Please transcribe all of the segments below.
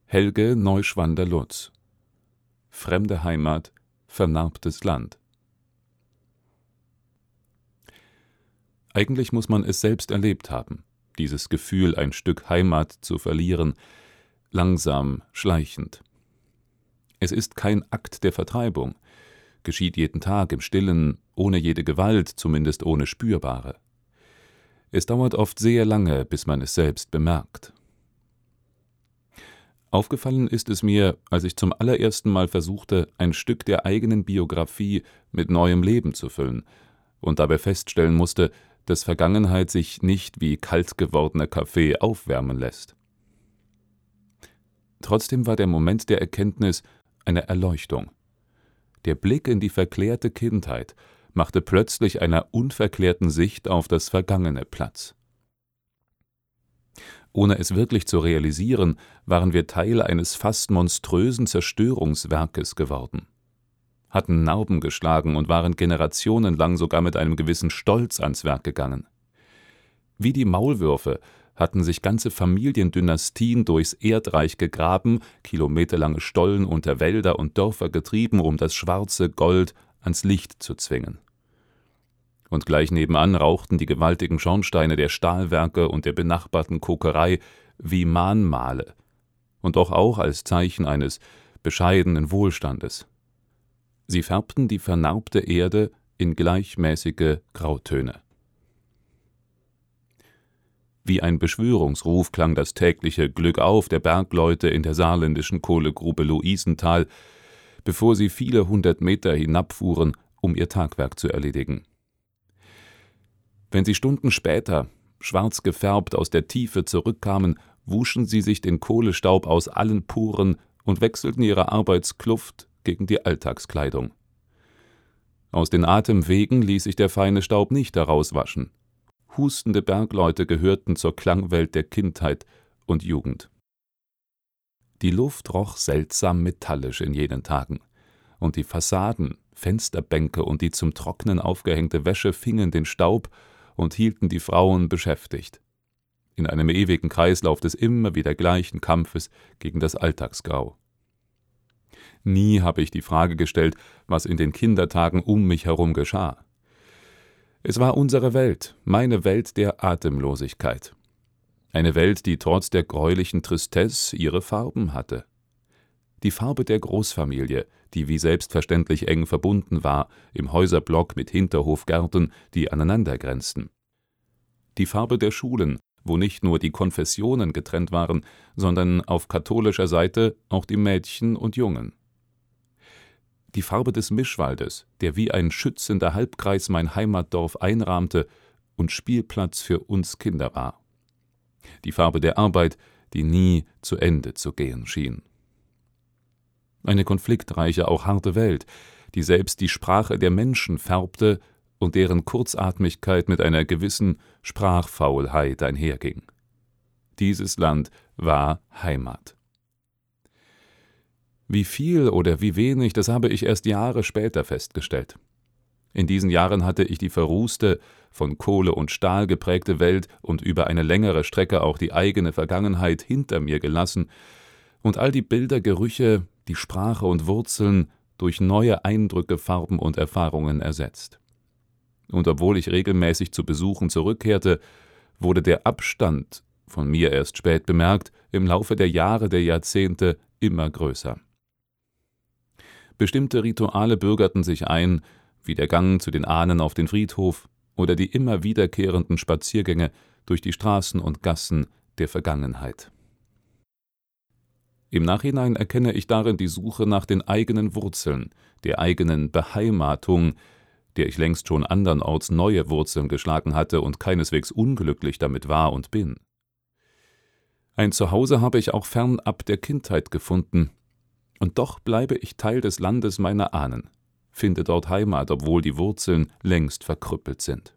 Helge Neuschwander-Lutz. Fremde Heimat, vernarbtes Land. Eigentlich muss man es selbst erlebt haben, dieses Gefühl, ein Stück Heimat zu verlieren, langsam, schleichend. Es ist kein Akt der Vertreibung, geschieht jeden Tag im Stillen, ohne jede Gewalt, zumindest ohne spürbare. Es dauert oft sehr lange, bis man es selbst bemerkt. Aufgefallen ist es mir, als ich zum allerersten Mal versuchte, ein Stück der eigenen Biografie mit neuem Leben zu füllen und dabei feststellen musste, dass Vergangenheit sich nicht wie kalt gewordener Kaffee aufwärmen lässt. Trotzdem war der Moment der Erkenntnis eine Erleuchtung. Der Blick in die verklärte Kindheit machte plötzlich einer unverklärten Sicht auf das Vergangene Platz. Ohne es wirklich zu realisieren, waren wir Teil eines fast monströsen Zerstörungswerkes geworden, hatten Narben geschlagen und waren generationenlang sogar mit einem gewissen Stolz ans Werk gegangen. Wie die Maulwürfe hatten sich ganze Familiendynastien durchs Erdreich gegraben, kilometerlange Stollen unter Wälder und Dörfer getrieben, um das schwarze Gold ans Licht zu zwingen. Und gleich nebenan rauchten die gewaltigen Schornsteine der Stahlwerke und der benachbarten Kokerei wie Mahnmale und doch auch als Zeichen eines bescheidenen Wohlstandes. Sie färbten die vernarbte Erde in gleichmäßige Grautöne. Wie ein Beschwörungsruf klang das tägliche Glück auf der Bergleute in der saarländischen Kohlegrube Luisenthal, bevor sie viele hundert Meter hinabfuhren, um ihr Tagwerk zu erledigen. Wenn sie Stunden später, schwarz gefärbt aus der Tiefe zurückkamen, wuschen sie sich den Kohlestaub aus allen Poren und wechselten ihre Arbeitskluft gegen die Alltagskleidung. Aus den Atemwegen ließ sich der feine Staub nicht herauswaschen. Hustende Bergleute gehörten zur Klangwelt der Kindheit und Jugend. Die Luft roch seltsam metallisch in jenen Tagen, und die Fassaden, Fensterbänke und die zum Trocknen aufgehängte Wäsche fingen den Staub und hielten die Frauen beschäftigt, in einem ewigen Kreislauf des immer wieder gleichen Kampfes gegen das Alltagsgrau. Nie habe ich die Frage gestellt, was in den Kindertagen um mich herum geschah. Es war unsere Welt, meine Welt der Atemlosigkeit. Eine Welt, die trotz der gräulichen Tristesse ihre Farben hatte. Die Farbe der Großfamilie, die wie selbstverständlich eng verbunden war, im Häuserblock mit Hinterhofgärten, die aneinander grenzten. Die Farbe der Schulen, wo nicht nur die Konfessionen getrennt waren, sondern auf katholischer Seite auch die Mädchen und Jungen. Die Farbe des Mischwaldes, der wie ein schützender Halbkreis mein Heimatdorf einrahmte und Spielplatz für uns Kinder war. Die Farbe der Arbeit, die nie zu Ende zu gehen schien. Eine konfliktreiche, auch harte Welt, die selbst die Sprache der Menschen färbte und deren Kurzatmigkeit mit einer gewissen Sprachfaulheit einherging. Dieses Land war Heimat. Wie viel oder wie wenig, das habe ich erst Jahre später festgestellt. In diesen Jahren hatte ich die verrußte, von Kohle und Stahl geprägte Welt und über eine längere Strecke auch die eigene Vergangenheit hinter mir gelassen und all die Bilder, Gerüche, die Sprache und Wurzeln durch neue Eindrücke, Farben und Erfahrungen ersetzt. Und obwohl ich regelmäßig zu Besuchen zurückkehrte, wurde der Abstand, von mir erst spät bemerkt, im Laufe der Jahre, der Jahrzehnte immer größer. Bestimmte Rituale bürgerten sich ein, wie der Gang zu den Ahnen auf den Friedhof oder die immer wiederkehrenden Spaziergänge durch die Straßen und Gassen der Vergangenheit. Im Nachhinein erkenne ich darin die Suche nach den eigenen Wurzeln, der eigenen Beheimatung, der ich längst schon andernorts neue Wurzeln geschlagen hatte und keineswegs unglücklich damit war und bin. Ein Zuhause habe ich auch fernab der Kindheit gefunden, und doch bleibe ich Teil des Landes meiner Ahnen, finde dort Heimat, obwohl die Wurzeln längst verkrüppelt sind.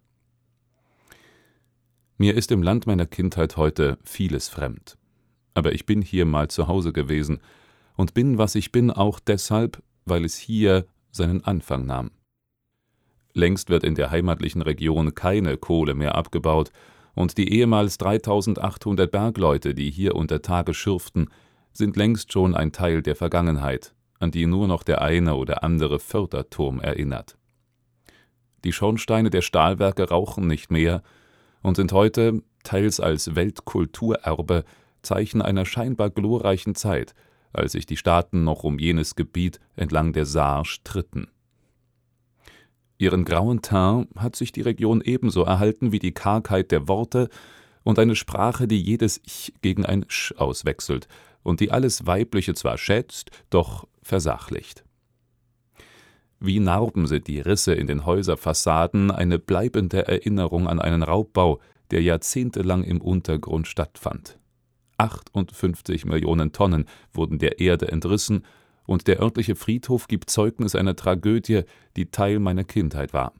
Mir ist im Land meiner Kindheit heute vieles fremd. Aber ich bin hier mal zu Hause gewesen und bin, was ich bin, auch deshalb, weil es hier seinen Anfang nahm. Längst wird in der heimatlichen Region keine Kohle mehr abgebaut und die ehemals 3800 Bergleute, die hier unter Tage schürften, sind längst schon ein Teil der Vergangenheit, an die nur noch der eine oder andere Förderturm erinnert. Die Schornsteine der Stahlwerke rauchen nicht mehr und sind heute, teils als Weltkulturerbe, Zeichen einer scheinbar glorreichen Zeit, als sich die Staaten noch um jenes Gebiet entlang der Saar stritten. Ihren grauen Teint hat sich die Region ebenso erhalten wie die Kargheit der Worte und eine Sprache, die jedes Ich gegen ein Sch auswechselt und die alles Weibliche zwar schätzt, doch versachlicht. Wie Narben sind die Risse in den Häuserfassaden eine bleibende Erinnerung an einen Raubbau, der jahrzehntelang im Untergrund stattfand. 58 Millionen Tonnen wurden der Erde entrissen, und der örtliche Friedhof gibt Zeugnis einer Tragödie, die Teil meiner Kindheit war.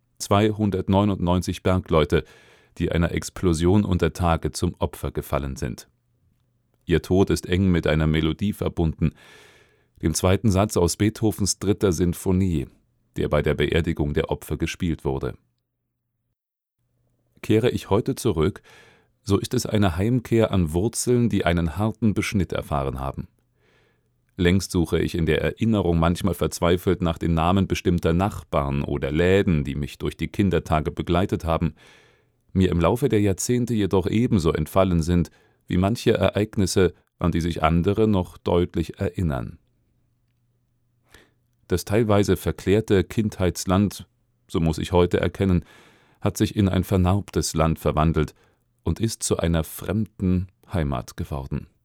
299 Bergleute, die einer Explosion unter Tage zum Opfer gefallen sind. Ihr Tod ist eng mit einer Melodie verbunden, dem zweiten Satz aus Beethovens 3. Sinfonie, der bei der Beerdigung der Opfer gespielt wurde. Kehre ich heute zurück, so ist es eine Heimkehr an Wurzeln, die einen harten Beschnitt erfahren haben. Längst suche ich in der Erinnerung manchmal verzweifelt nach den Namen bestimmter Nachbarn oder Läden, die mich durch die Kindertage begleitet haben, mir im Laufe der Jahrzehnte jedoch ebenso entfallen sind wie manche Ereignisse, an die sich andere noch deutlich erinnern. Das teilweise verklärte Kindheitsland, so muss ich heute erkennen, hat sich in ein vernarbtes Land verwandelt und ist zu einer fremden Heimat geworden.